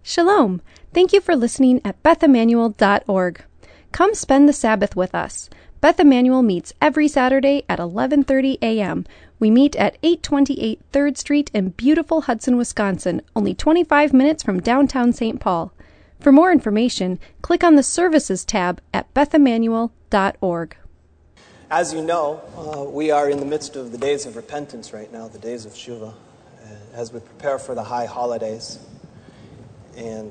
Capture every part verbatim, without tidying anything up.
Shalom. Thank you for listening at beth emmanuel dot org. Come spend the Sabbath with us. Beth Emmanuel meets every Saturday at eleven thirty a.m. We meet at eight twenty-eight third Street in beautiful Hudson, Wisconsin, only twenty-five minutes from downtown Saint Paul. For more information, click on the Services tab at beth emmanuel dot org. As you know, uh, we are in the midst of the days of repentance right now, the days of Teshuvah, uh, as we prepare for the high holidays. And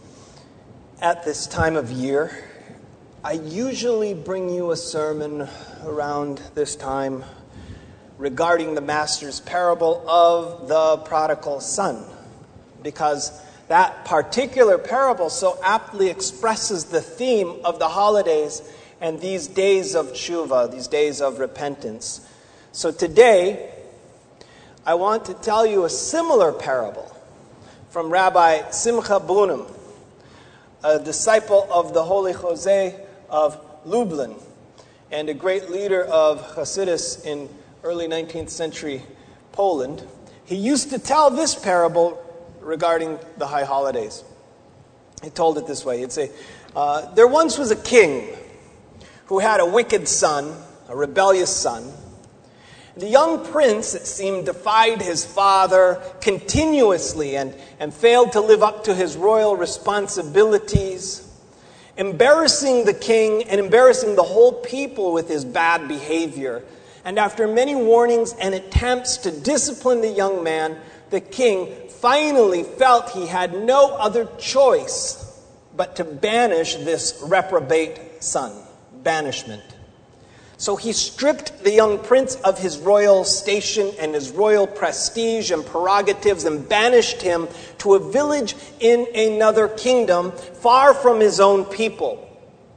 at this time of year, I usually bring you a sermon around this time regarding the Master's parable of the prodigal son, because that particular parable so aptly expresses the theme of the holidays and these days of Teshuvah, these days of repentance. So today, I want to tell you a similar parable from Rabbi Simcha Bunim, a disciple of the Holy Jose of Lublin, and a great leader of Hasidus in early nineteenth century Poland. He used to tell this parable regarding the high holidays. He told it this way. He'd say, uh, there once was a king who had a wicked son, a rebellious son. The young prince, it seemed, defied his father continuously and, and failed to live up to his royal responsibilities, embarrassing the king and embarrassing the whole people with his bad behavior. And after many warnings and attempts to discipline the young man, the king finally felt he had no other choice but to banish this reprobate son. Banishment. So he stripped the young prince of his royal station and his royal prestige and prerogatives and banished him to a village in another kingdom far from his own people.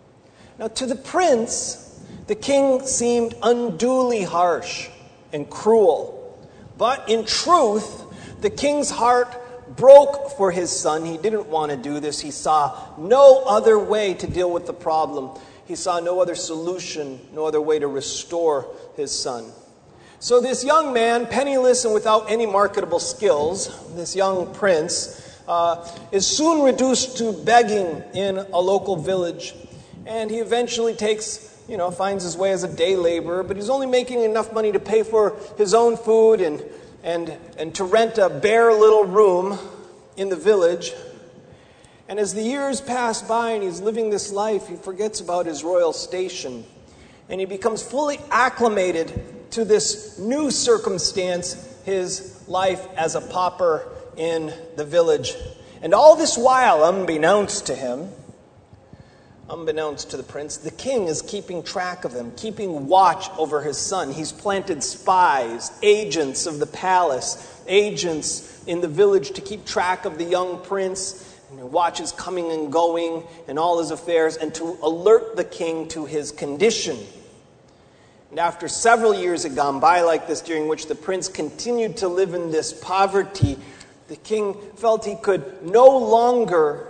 Now to the prince, the king seemed unduly harsh and cruel. But in truth, the king's heart broke for his son. He didn't want to do this. He saw no other way to deal with the problem. He saw no other solution, no other way to restore his son. So this young man, penniless and without any marketable skills, this young prince, uh, is soon reduced to begging in a local village. And he eventually takes, you know, finds his way as a day laborer, but he's only making enough money to pay for his own food and, and, and to rent a bare little room in the village. And as the years pass by and he's living this life, he forgets about his royal station. And he becomes fully acclimated to this new circumstance, his life as a pauper in the village. And all this while, unbeknownst to him, unbeknownst to the prince, the king is keeping track of him, keeping watch over his son. He's planted spies, agents of the palace, agents in the village to keep track of the young prince, and he watches coming and going and all his affairs, and to alert the king to his condition. And after several years had gone by like this, during which the prince continued to live in this poverty, the king felt he could no longer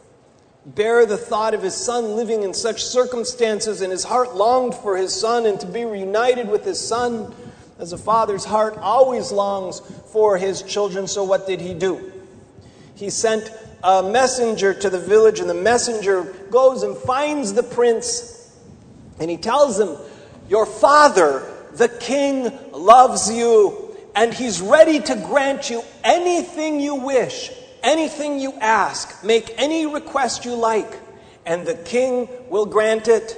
bear the thought of his son living in such circumstances, and his heart longed for his son and to be reunited with his son, as a father's heart always longs for his children. So what did he do? He sent a messenger to the village, and the messenger goes and finds the prince, and he tells him, your father, the king, loves you, and he's ready to grant you anything you wish, anything you ask. Make any request you like, and the king will grant it.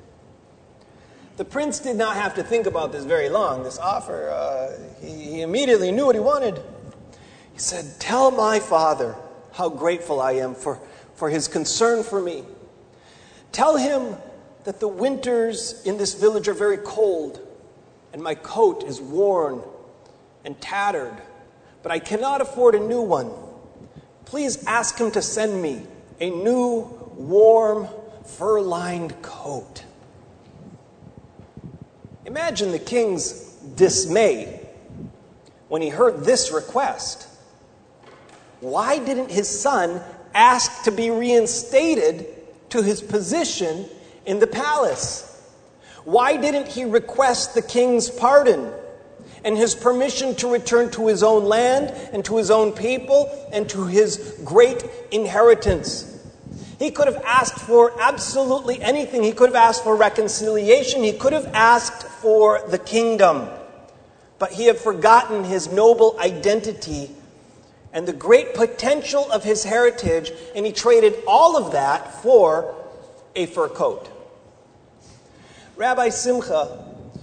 The prince did not have to think about this very long, this offer. Uh, he, he immediately knew what he wanted. He said, tell my father how grateful I am for, for his concern for me. Tell him that the winters in this village are very cold, and my coat is worn and tattered, but I cannot afford a new one. Please ask him to send me a new, warm, fur-lined coat. Imagine the king's dismay when he heard this request. Why didn't his son ask to be reinstated to his position in the palace? Why didn't he request the king's pardon and his permission to return to his own land and to his own people and to his great inheritance. He could have asked for absolutely anything. He could have asked for reconciliation. He could have asked for the kingdom. But he had forgotten his noble identity and the great potential of his heritage, and he traded all of that for a fur coat. Rabbi Simcha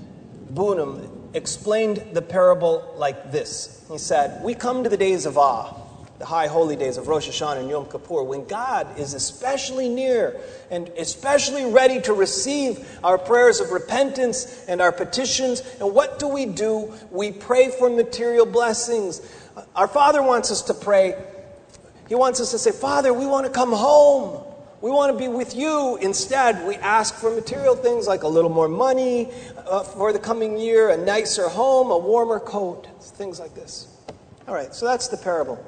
Bunim explained the parable like this. He said, we come to the days of awe, the high holy days of Rosh Hashanah and Yom Kippur, when God is especially near and especially ready to receive our prayers of repentance and our petitions. And what do we do? We pray for material blessings. Our Father wants us to pray. He wants us to say, Father, we want to come home. We want to be with you. Instead, we ask for material things like a little more money uh, for the coming year, a nicer home, a warmer coat, things like this. All right, so that's the parable.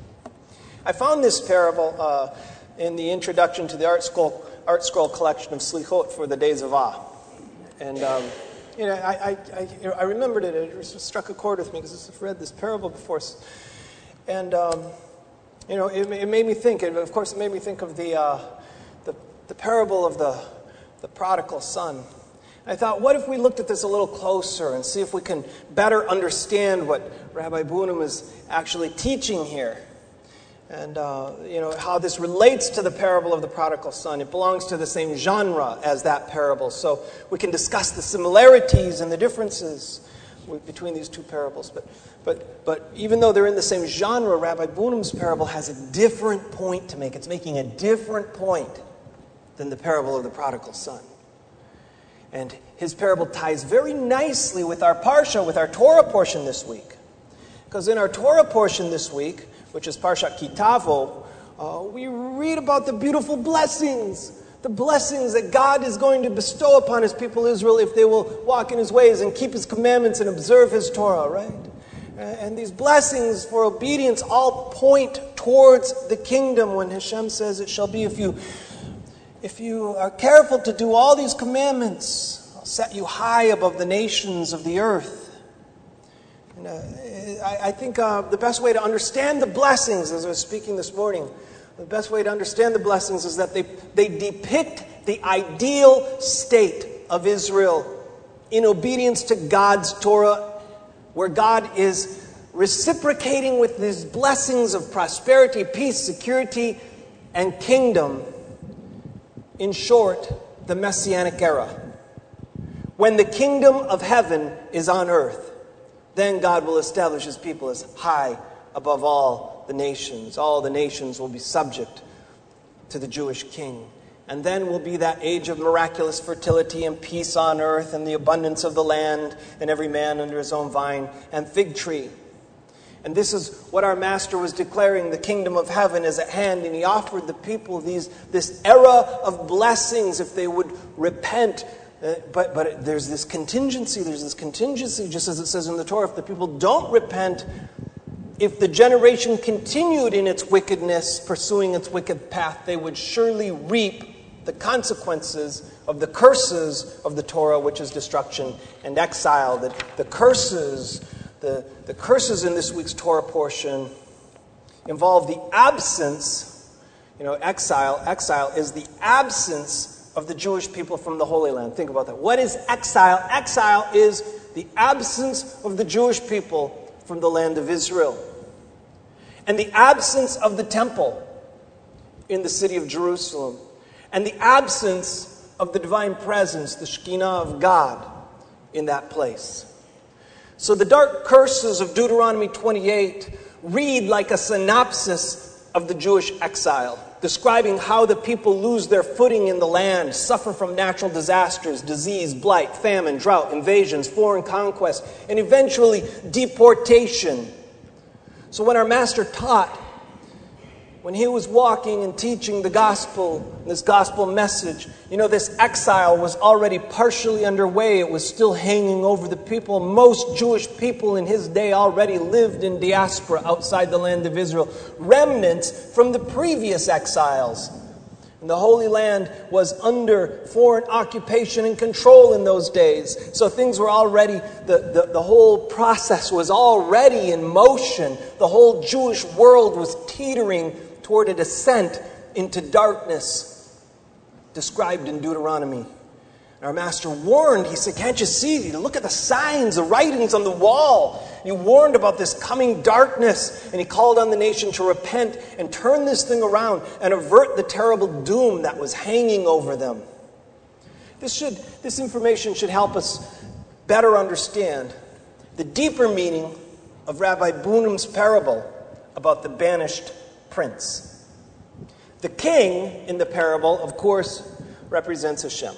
I found this parable uh, in the introduction to the Art Scroll, Art Scroll collection of Slichot for the Days of Ah. And, um, you know, I, I, I, you know, I remembered it. It struck a chord with me because I've read this parable before. And, um, you know, it, it made me think. And of course, it made me think of the, uh, the, the parable of the, the prodigal son. I thought, what if we looked at this a little closer and see if we can better understand what Rabbi Bunim is actually teaching here? And, uh, you know, how this relates to the parable of the prodigal son. It belongs to the same genre as that parable. So we can discuss the similarities and the differences between these two parables. But, but, but even though they're in the same genre, Rabbi Bunim's parable has a different point to make. It's making a different point than the parable of the prodigal son. And his parable ties very nicely with our parsha, with our Torah portion this week. Because in our Torah portion this week, which is Parshat Kitavo, uh, we read about the beautiful blessings, the blessings that God is going to bestow upon his people Israel if they will walk in his ways and keep his commandments and observe his Torah, right? And these blessings for obedience all point towards the kingdom when Hashem says it shall be if you, if you are careful to do all these commandments, I'll set you high above the nations of the earth. And, uh, I, I think uh, the best way to understand the blessings, as I was speaking this morning, the best way to understand the blessings is that they, they depict the ideal state of Israel in obedience to God's Torah, where God is reciprocating with these blessings of prosperity, peace, security, and kingdom. In short, the Messianic era. When the kingdom of heaven is on earth, then God will establish his people as high above all the nations. All the nations will be subject to the Jewish king. And then will be that age of miraculous fertility and peace on earth and the abundance of the land and every man under his own vine and fig tree. And this is what our master was declaring. The kingdom of heaven is at hand. And he offered the people these this era of blessings if they would repent. Uh, but but there's this contingency, there's this contingency, just as it says in the Torah, if the people don't repent, if the generation continued in its wickedness, pursuing its wicked path, they would surely reap the consequences of the curses of the Torah, which is destruction and exile. The, the curses, the, the curses in this week's Torah portion involve the absence, you know, exile, exile is the absence of the Jewish people from the Holy Land. Think about that. What is exile? Exile is the absence of the Jewish people from the land of Israel. And the absence of the temple in the city of Jerusalem. And the absence of the divine presence, the Shekinah of God, in that place. So the dark curses of Deuteronomy twenty-eight read like a synopsis of the Jewish exile, describing how the people lose their footing in the land, suffer from natural disasters, disease, blight, famine, drought, invasions, foreign conquest, and eventually deportation. So when our master taught, when he was walking and teaching the gospel, this gospel message, you know, this exile was already partially underway. It was still hanging over the people. Most Jewish people in his day already lived in diaspora outside the land of Israel. Remnants from the previous exiles, And the Holy Land was under foreign occupation and control in those days. So things were already, the, the, the whole process was already in motion. The whole Jewish world was teetering toward a descent into darkness, described in Deuteronomy. And our Master warned, he said, can't you see? Look at the signs, the writings on the wall. He warned about this coming darkness, and he called on the nation to repent and turn this thing around and avert the terrible doom that was hanging over them. This should, this information should help us better understand the deeper meaning of Rabbi Bunem's parable about the banished prince. The king in the parable, of course, represents Hashem.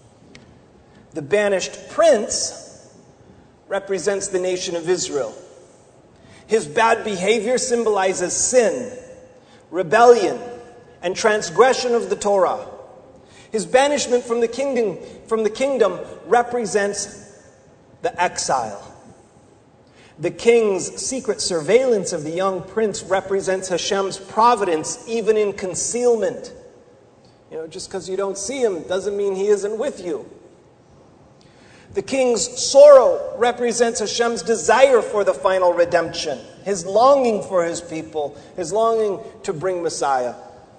The banished prince represents the nation of Israel. His bad behavior symbolizes sin, rebellion, and transgression of the Torah. His banishment from the kingdom, from the kingdom represents the exile. The king's secret surveillance of the young prince represents Hashem's providence, even in concealment. You know, just because you don't see him doesn't mean he isn't with you. The king's sorrow represents Hashem's desire for the final redemption, his longing for his people, his longing to bring Messiah.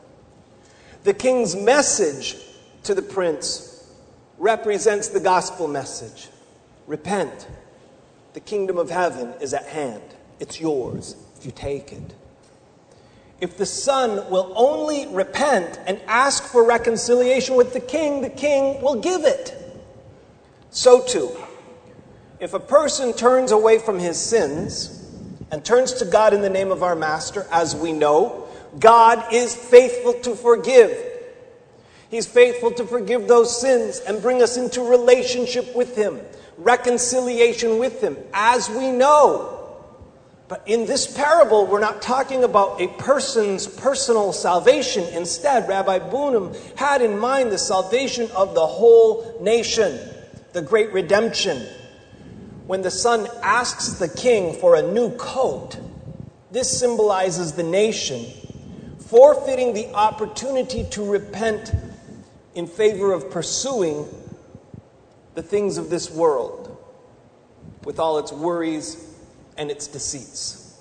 The king's message to the prince represents the gospel message. Repent. The kingdom of heaven is at hand. It's yours if you take it. If the son will only repent and ask for reconciliation with the king, the king will give it. So too, if a person turns away from his sins and turns to God in the name of our Master, as we know, God is faithful to forgive. He's faithful to forgive those sins and bring us into relationship with him, reconciliation with him, as we know. But in this parable, we're not talking about a person's personal salvation. Instead, Rabbi Bunem had in mind the salvation of the whole nation. The great redemption. When the son asks the king for a new coat, this symbolizes the nation forfeiting the opportunity to repent in favor of pursuing the things of this world with all its worries and its deceits.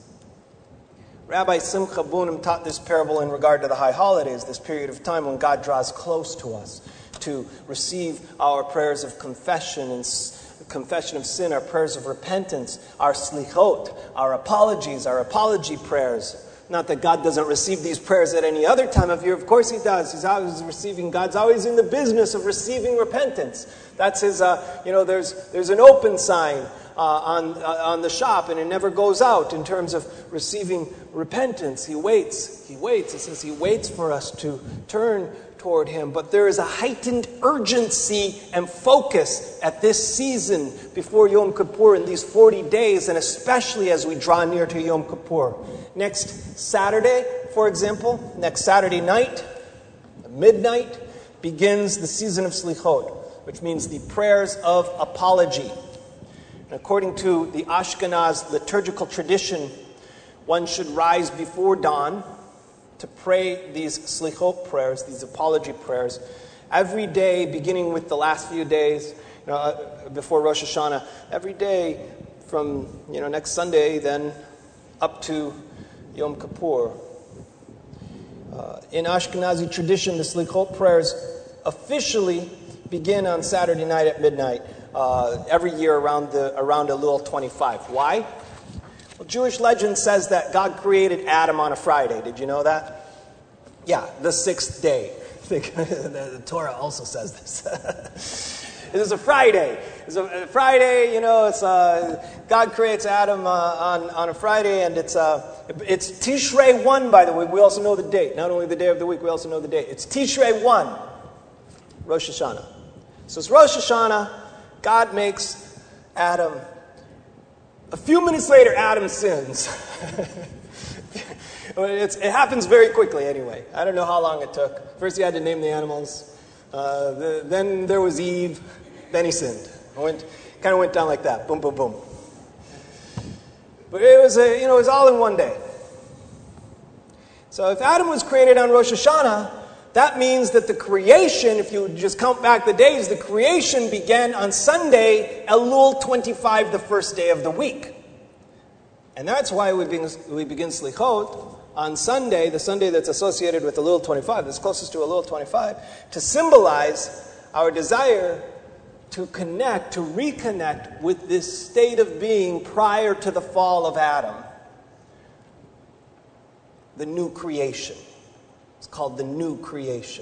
Rabbi Simcha Bunem taught this parable in regard to the high holidays, this period of time when God draws close to us to receive our prayers of confession and confession of sin, our prayers of repentance, our slichot, our apologies, our apology prayers. Not that God doesn't receive these prayers at any other time of year. Of course he does. He's always receiving. God's always in the business of receiving repentance. That's his, uh, you know, there's there's an open sign uh, on uh, on the shop, and it never goes out in terms of receiving repentance. He waits. He waits. It says he waits for us to turn toward him. But there is a heightened urgency and focus at this season before Yom Kippur in these forty days, and especially as we draw near to Yom Kippur. Next Saturday, for example, next Saturday night, at midnight, begins the season of Slichot, which means the prayers of apology. And according to the Ashkenaz liturgical tradition, one should rise before dawn to pray these Slichot prayers, these apology prayers, every day, beginning with the last few days, you know, uh, before Rosh Hashanah, every day from, you know, next Sunday, then up to Yom Kippur. Uh, in Ashkenazi tradition, the Slichot prayers officially begin on Saturday night at midnight, uh, every year around the around Elul twenty-five. Why? Well, Jewish legend says that God created Adam on a Friday. Did you know that? Yeah, the sixth day. The Torah also says this. It is a Friday. It's a Friday, you know, it's uh, God creates Adam uh, on, on a Friday, and it's uh, it's Tishrei one, by the way. We also know the date. Not only the day of the week, we also know the date. It's Tishrei one, Rosh Hashanah. So it's Rosh Hashanah. God makes Adam. A few minutes later, Adam sins. it's, it happens very quickly anyway. I don't know how long it took. First he had to name the animals. Uh, the, then there was Eve. Then he sinned. It went, kind of went down like that. Boom, boom, boom. But it was, a, you know, it was all in one day. So if Adam was created on Rosh Hashanah, That means that the creation, if you just count back the days, the creation began on Sunday, Elul twenty-five, the first day of the week. And that's why we begin, we begin Slichot on Sunday, the Sunday that's associated with Elul twenty-five, that's closest to Elul twenty-five, to symbolize our desire to connect, to reconnect with this state of being prior to the fall of Adam. The new creation. It's called the new creation.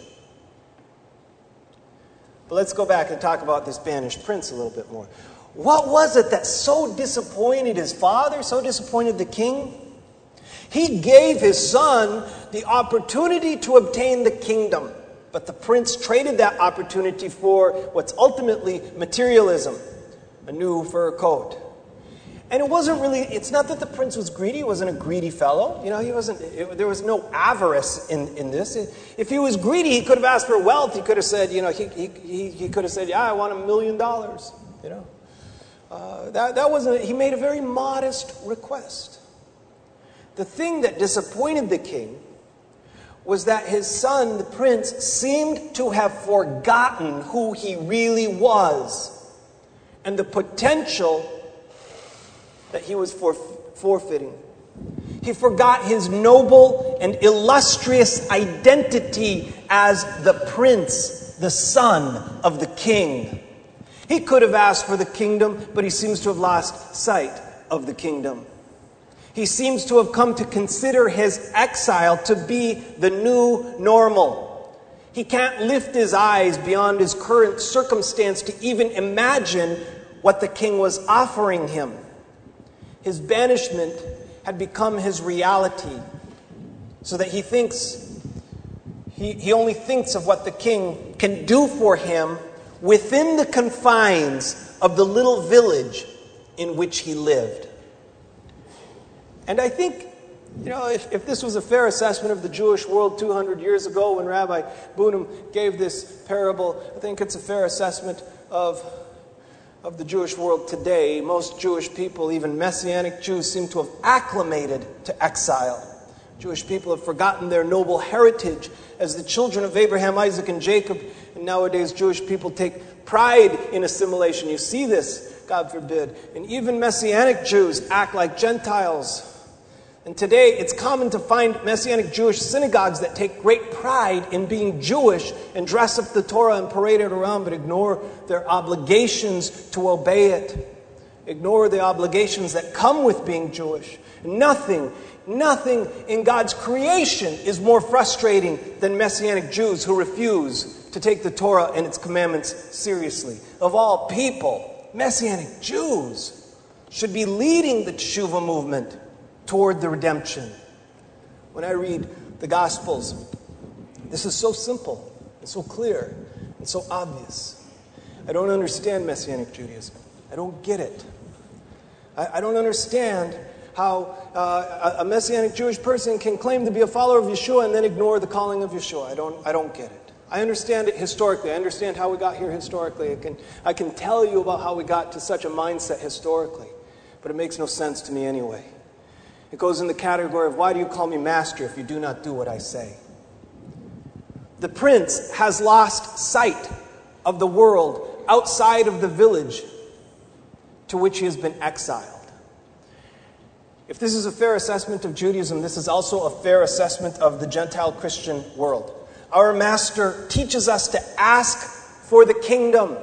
But let's go back and talk about this banished prince a little bit more. What was it that so disappointed his father, so disappointed the king? He gave his son the opportunity to obtain the kingdom. But the prince traded that opportunity for what's ultimately materialism, a new fur coat. And it wasn't really, it's not that the prince was greedy. He wasn't a greedy fellow. You know, he wasn't, it, there was no avarice in, in this. If he was greedy, he could have asked for wealth. He could have said, you know, he, he, he could have said, yeah, I want a million dollars, you know. Uh, that, that wasn't, he made a very modest request. The thing that disappointed the king was that his son, the prince, seemed to have forgotten who he really was and the potential that he was for, forfeiting. He forgot his noble and illustrious identity as the prince, the son of the king. He could have asked for the kingdom, but he seems to have lost sight of the kingdom. He seems to have come to consider his exile to be the new normal. He can't lift his eyes beyond his current circumstance to even imagine what the king was offering him. His banishment had become his reality, so that he thinks, he, he only thinks of what the king can do for him within the confines of the little village in which he lived. And I think, you know, if, if this was a fair assessment of the Jewish world two hundred years ago when Rabbi Bunim gave this parable, I think it's a fair assessment of, of the Jewish world today. Most Jewish people, even Messianic Jews, seem to have acclimated to exile. Jewish people have forgotten their noble heritage as the children of Abraham, Isaac, and Jacob. And nowadays, Jewish people take pride in assimilation. You see this, God forbid. And even Messianic Jews act like Gentiles. And today, it's common to find Messianic Jewish synagogues that take great pride in being Jewish and dress up the Torah and parade it around, but ignore their obligations to obey it. Ignore the obligations that come with being Jewish. Nothing, nothing in God's creation is more frustrating than Messianic Jews who refuse to take the Torah and its commandments seriously. Of all people, Messianic Jews should be leading the Teshuvah movement toward the redemption. When I read the Gospels, this is so simple and so clear and so obvious. I don't understand Messianic Judaism. I don't get it. I, I don't understand how uh, a Messianic Jewish person can claim to be a follower of Yeshua and then ignore the calling of Yeshua. I don't, I don't get it. I understand it historically. I understand how we got here historically. I can, I can tell you about how we got to such a mindset historically, but it makes no sense to me anyway. It goes in the category of, why do you call me master if you do not do what I say? The prince has lost sight of the world outside of the village to which he has been exiled. If this is a fair assessment of Judaism, this is also a fair assessment of the Gentile Christian world. Our master teaches us to ask for the kingdom.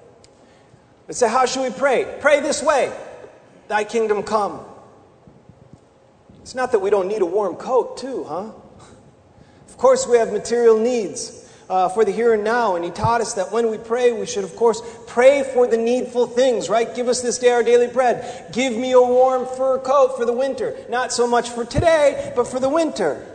We say, how should we pray? Pray this way: thy kingdom come. It's not that we don't need a warm coat too, huh? Of course we have material needs uh, for the here and now, and he taught us that when we pray, we should of course pray for the needful things, right? Give us this day our daily bread. Give me a warm fur coat for the winter. Not so much for today, but for the winter.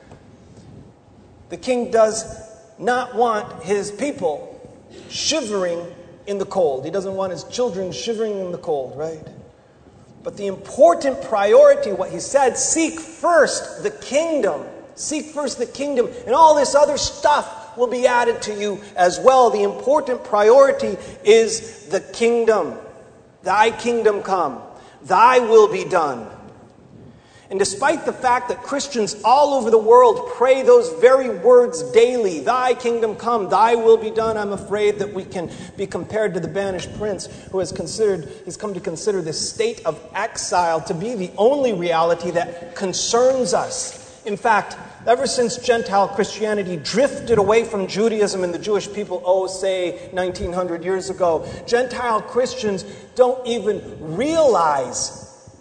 The king does not want his people shivering in the cold. He doesn't want his children shivering in the cold, right? But the important priority, what he said, seek first the kingdom. Seek first the kingdom, and all this other stuff will be added to you as well. The important priority is the kingdom. Thy kingdom come. Thy will be done. And despite the fact that Christians all over the world pray those very words daily, thy kingdom come, thy will be done, I'm afraid that we can be compared to the banished prince who has considered, has come to consider this state of exile to be the only reality that concerns us. In fact, ever since Gentile Christianity drifted away from Judaism and the Jewish people, oh, say, nineteen hundred years ago, Gentile Christians don't even realize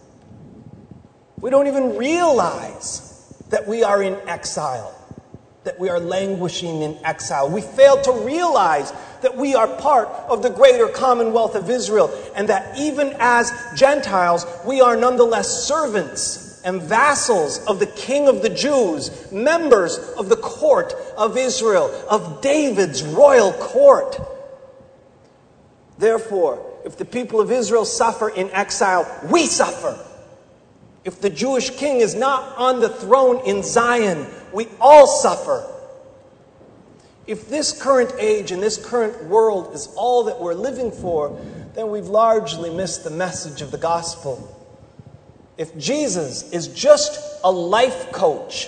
We don't even realize that we are in exile, that we are languishing in exile. We fail to realize that we are part of the greater commonwealth of Israel, and that even as Gentiles, we are nonetheless servants and vassals of the King of the Jews, members of the court of Israel, of David's royal court. Therefore, if the people of Israel suffer in exile, we suffer. If the Jewish king is not on the throne in Zion, we all suffer. If this current age and this current world is all that we're living for, then we've largely missed the message of the gospel. If Jesus is just a life coach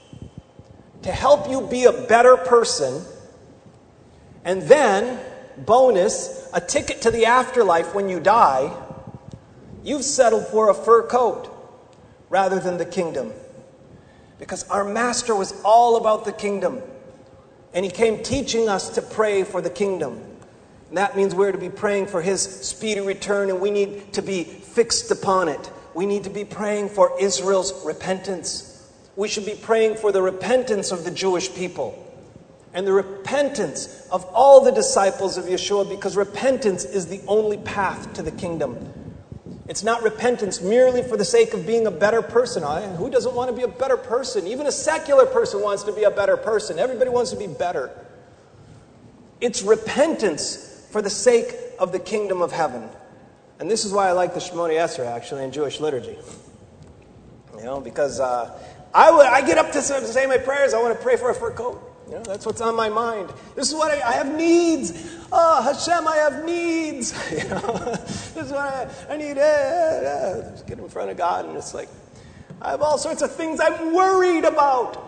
to help you be a better person, and then, bonus, a ticket to the afterlife when you die, you've settled for a fur coat rather than the kingdom. Because our master was all about the kingdom. And he came teaching us to pray for the kingdom. And that means we're to be praying for his speedy return, and we need to be fixed upon it. We need to be praying for Israel's repentance. We should be praying for the repentance of the Jewish people and the repentance of all the disciples of Yeshua, because repentance is the only path to the kingdom. It's not repentance merely for the sake of being a better person. Who doesn't want to be a better person? Even a secular person wants to be a better person. Everybody wants to be better. It's repentance for the sake of the kingdom of heaven. And this is why I like the Shemoni Esrei, actually, in Jewish liturgy. You know, because uh, I, w- I get up to say my prayers, I want to pray for a fur coat. You know, that's what's on my mind. This is what I, I have needs. Oh, Hashem, I have needs. You know, this is what I, I need. Eh, eh, eh. Just get in front of God, and it's like, I have all sorts of things I'm worried about.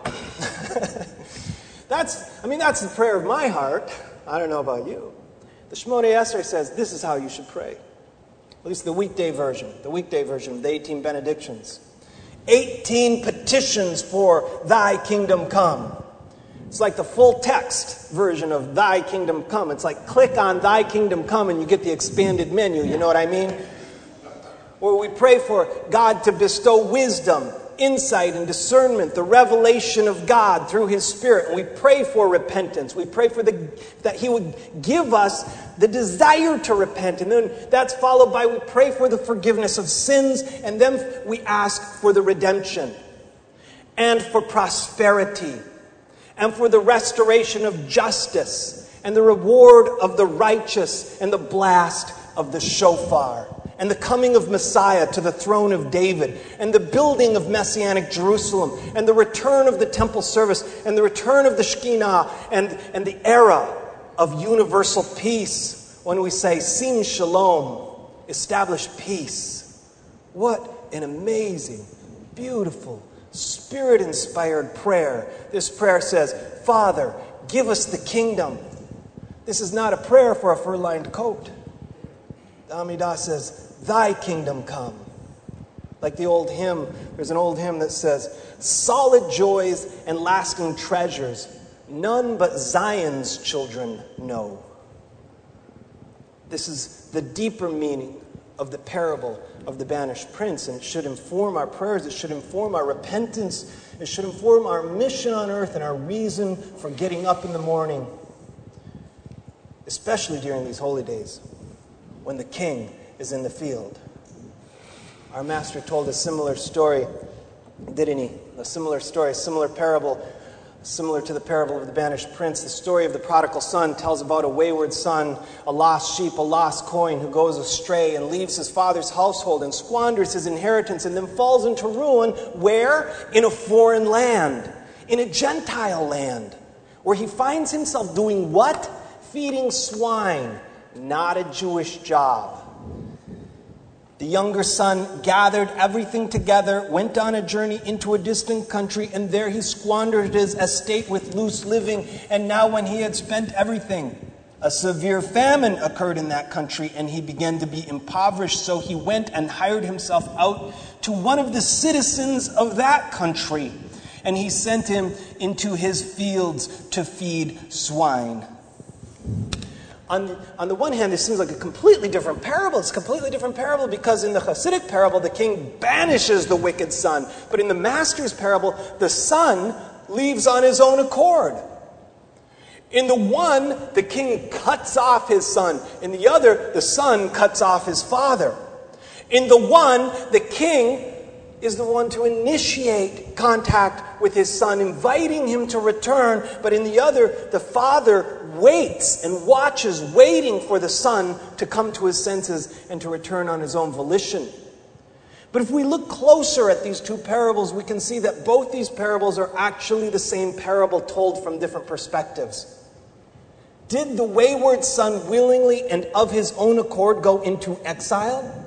That's, I mean, that's the prayer of my heart. I don't know about you. The Shemoni Esrei says this is how you should pray. At least the weekday version, the weekday version of the eighteen benedictions. eighteen petitions for thy kingdom come. It's like the full text version of thy kingdom come. It's like click on thy kingdom come and you get the expanded menu, you know what I mean? Where we pray for God to bestow wisdom, insight, and discernment, the revelation of God through his Spirit. And we pray for repentance. We pray for the that he would give us the desire to repent. And then that's followed by we pray for the forgiveness of sins. And then we ask for the redemption and for prosperity, and for the restoration of justice, and the reward of the righteous, and the blast of the shofar, and the coming of Messiah to the throne of David, and the building of Messianic Jerusalem, and the return of the temple service, and the return of the Shekinah, and, and the era of universal peace, when we say, Sim Shalom, establish peace. What an amazing, beautiful, Spirit-inspired prayer. This prayer says, Father, give us the kingdom. This is not a prayer for a fur-lined coat. The Amidah says, thy kingdom come. Like the old hymn, there's an old hymn that says, solid joys and lasting treasures, none but Zion's children know. This is the deeper meaning of the parable of the banished prince, and it should inform our prayers, it should inform our repentance, it should inform our mission on earth and our reason for getting up in the morning, especially during these holy days when the king is in the field. Our master told a similar story, didn't he? A similar story, a similar parable, similar to the parable of the banished prince. The story of the prodigal son tells about a wayward son, a lost sheep, a lost coin, who goes astray and leaves his father's household and squanders his inheritance and then falls into ruin. Where? In a foreign land, in a Gentile land, where he finds himself doing what? Feeding swine. Not a Jewish job. The younger son gathered everything together, went on a journey into a distant country, and there he squandered his estate with loose living. And now when he had spent everything, a severe famine occurred in that country, and he began to be impoverished. So he went and hired himself out to one of the citizens of that country, and he sent him into his fields to feed swine. On, on the one hand, this seems like a completely different parable. It's a completely different parable because in the Hasidic parable, the king banishes the wicked son. But in the master's parable, the son leaves on his own accord. In the one, the king cuts off his son. In the other, the son cuts off his father. In the one, the king is the one to initiate contact with his son, inviting him to return. But in the other, the father waits and watches, waiting for the son to come to his senses and to return on his own volition. But if we look closer at these two parables, we can see that both these parables are actually the same parable told from different perspectives. Did the wayward son willingly and of his own accord go into exile?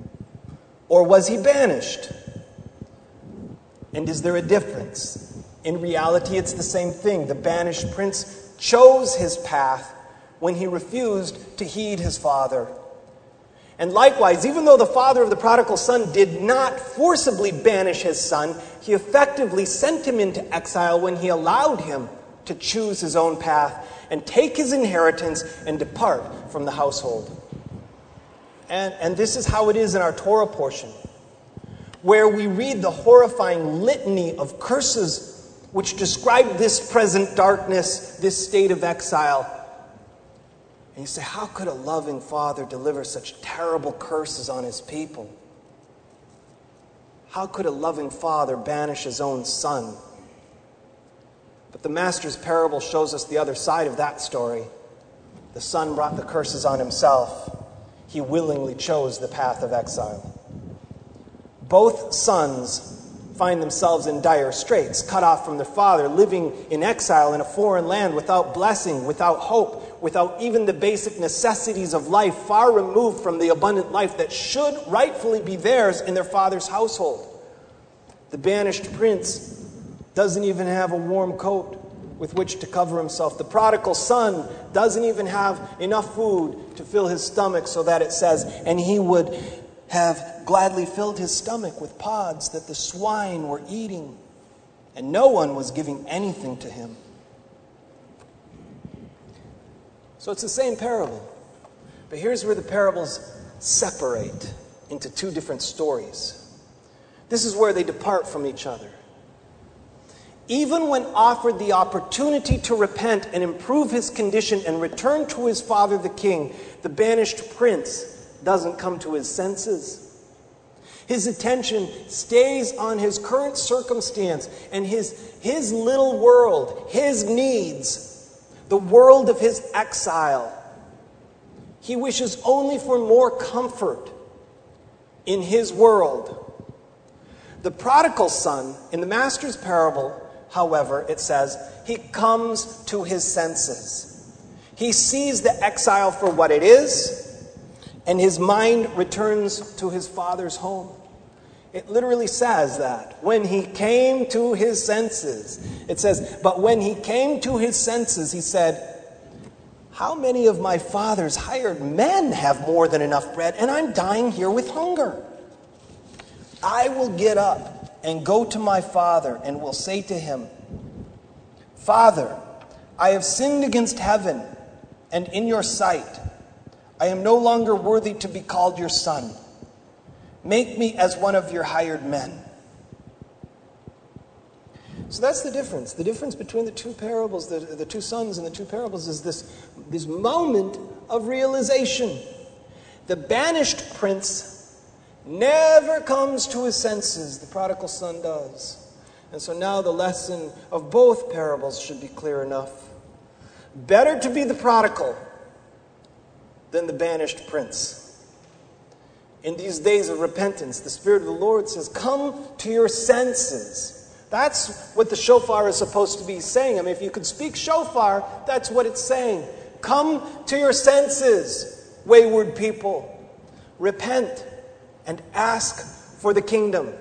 Or was he banished? And is there a difference? In reality, it's the same thing. The banished prince chose his path when he refused to heed his father. And likewise, even though the father of the prodigal son did not forcibly banish his son, he effectively sent him into exile when he allowed him to choose his own path and take his inheritance and depart from the household. And, and this is how it is in our Torah portion, where we read the horrifying litany of curses which describe this present darkness, this state of exile. And you say, how could a loving father deliver such terrible curses on his people? How could a loving father banish his own son? But the master's parable shows us the other side of that story. The son brought the curses on himself. He willingly chose the path of exile. Both sons find themselves in dire straits, cut off from their father, living in exile in a foreign land without blessing, without hope, without even the basic necessities of life, far removed from the abundant life that should rightfully be theirs in their father's household. The banished prince doesn't even have a warm coat with which to cover himself. The prodigal son doesn't even have enough food to fill his stomach, so that it says, and he would have gladly filled his stomach with pods that the swine were eating, and no one was giving anything to him. So it's the same parable. But here's where the parables separate into two different stories. This is where they depart from each other. Even when offered the opportunity to repent and improve his condition and return to his father the king, the banished prince doesn't come to his senses. His attention stays on his current circumstance and his, his little world, his needs, the world of his exile. He wishes only for more comfort in his world. The prodigal son, in the master's parable, however, it says, he comes to his senses. He sees the exile for what it is, and his mind returns to his father's home. It literally says that. When he came to his senses. It says, but when he came to his senses, he said, how many of my father's hired men have more than enough bread, and I'm dying here with hunger? I will get up and go to my father and will say to him, Father, I have sinned against heaven and in your sight. I am no longer worthy to be called your son. Make me as one of your hired men. So that's the difference. The difference between the two parables, the, the two sons and the two parables, is this, this moment of realization. The banished prince never comes to his senses. The prodigal son does. And so now the lesson of both parables should be clear enough. Better to be the prodigal than the banished prince. In these days of repentance, the Spirit of the Lord says, come to your senses. That's what the shofar is supposed to be saying. I mean, if you could speak shofar, that's what it's saying. Come to your senses, wayward people. Repent and ask for the kingdom.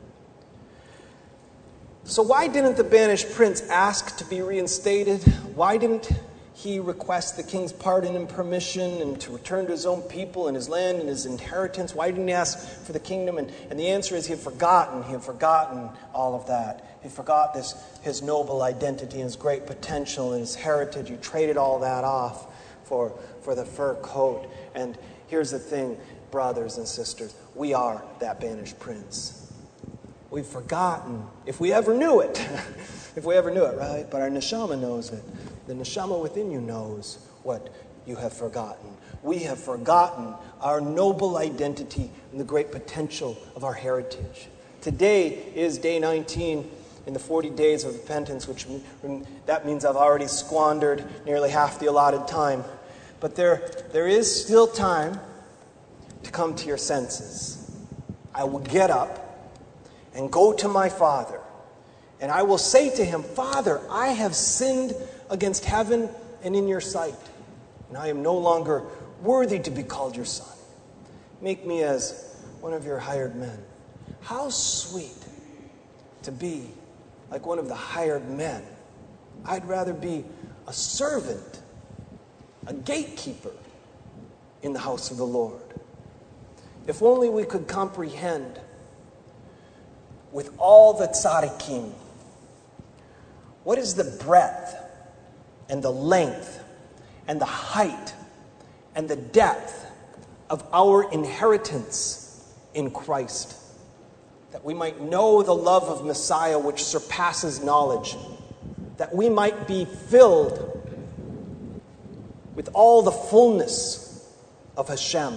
So why didn't the banished prince ask to be reinstated? Why didn't he request the king's pardon and permission and to return to his own people and his land and his inheritance? Why didn't he ask for the kingdom? And, and the answer is he had forgotten. He had forgotten all of that. He forgot this, his noble identity and his great potential and his heritage. He traded all that off for, for the fur coat. And here's the thing, brothers and sisters. We are that banished prince. We've forgotten, if we ever knew it, if we ever knew it, right? But our neshama knows it. The neshama within you knows what you have forgotten. We have forgotten our noble identity and the great potential of our heritage. Today is day nineteen in the forty days of repentance, which that means I've already squandered nearly half the allotted time. But there, there is still time to come to your senses. I will get up and go to my Father, and I will say to him, Father, I have sinned against heaven and in your sight, and I am no longer worthy to be called your son. Make me as one of your hired men. How sweet to be like one of the hired men. I'd rather be a servant, a gatekeeper in the house of the Lord. If only we could comprehend with all the tzaddikim, what is the breadth and the length and the height and the depth of our inheritance in Christ, that we might know the love of Messiah which surpasses knowledge, that we might be filled with all the fullness of Hashem.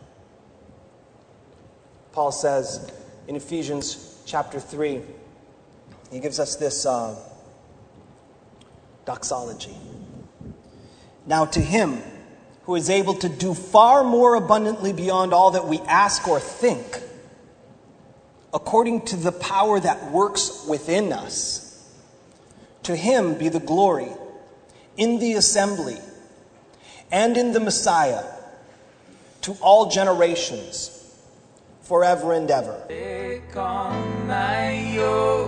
Paul says in Ephesians chapter three, he gives us this uh, doxology. Now to him who is able to do far more abundantly beyond all that we ask or think, according to the power that works within us, to him be the glory in the assembly and in the Messiah to all generations, forever and ever. Take on my yoke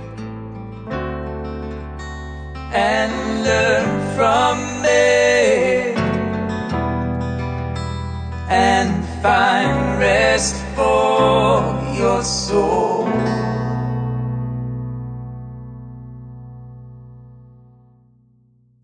and learn from me and find rest for your soul.